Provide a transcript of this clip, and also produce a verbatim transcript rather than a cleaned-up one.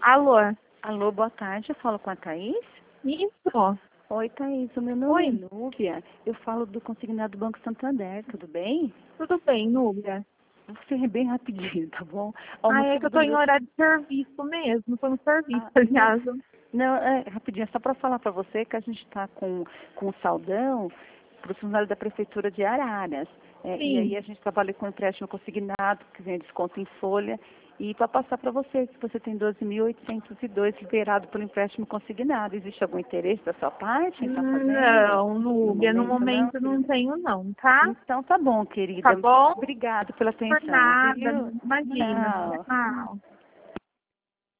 Alô? Alô, boa tarde, eu falo com a Thaís? Isso. Oi, Thaís, o meu nome Oi. é Núbia, eu falo do consignado do Banco Santander, tudo bem? Tudo bem, Núbia? Você é bem rapidinho, tá bom? Ó, o Ah, é que motivo eu do tô em meu... horário de serviço mesmo. Tô no serviço, Ah, não, aliás. não, é, rapidinho, é só para falar para você que a gente está com, com o saldão para o funcionário da Prefeitura de Araras. É, e Sim. aí a gente trabalha com empréstimo consignado, que vem desconto em folha. E para passar para você, que você tem doze mil oitocentos e dois liberado pelo empréstimo consignado. Existe algum interesse da sua parte em estar fazendo? Não, No Núbia, no momento não? momento não tenho não, tá? Então tá bom, Tá querida. bom? Obrigado pela Por atenção, nada, viu? imagina. Tchau. Tchau.